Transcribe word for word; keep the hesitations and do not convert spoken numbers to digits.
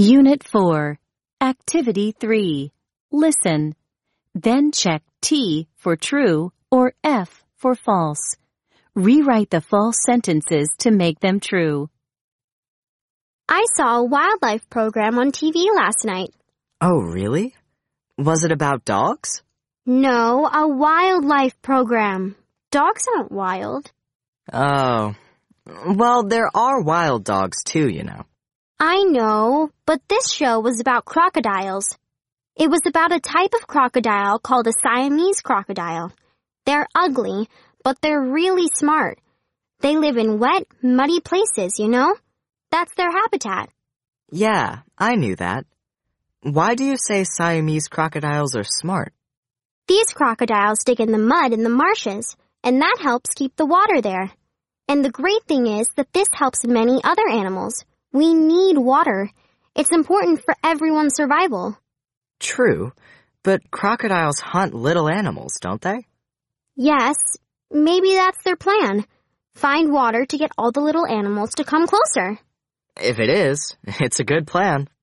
Unit four, Activity three. Listen. Then check T for true or F for false. Rewrite the false sentences to make them true. I saw a wildlife program on T V last night. Oh, really? Was it about dogs? No, a wildlife program. Dogs aren't wild. Oh. Well, there are wild dogs too, you know. I know, but this show was about crocodiles. It was about a type of crocodile called a Siamese crocodile. They're ugly, but they're really smart. They live in wet, muddy places, you know? That's their habitat. Yeah, I knew that. Why do you say Siamese crocodiles are smart? These crocodiles dig in the mud in the marshes, and that helps keep the water there. And the great thing is that this helps many other animals. We need water. It's important for everyone's survival. True, but crocodiles hunt little animals, don't they? Yes, maybe that's their plan. Find water to get all the little animals to come closer. If it is, it's a good plan.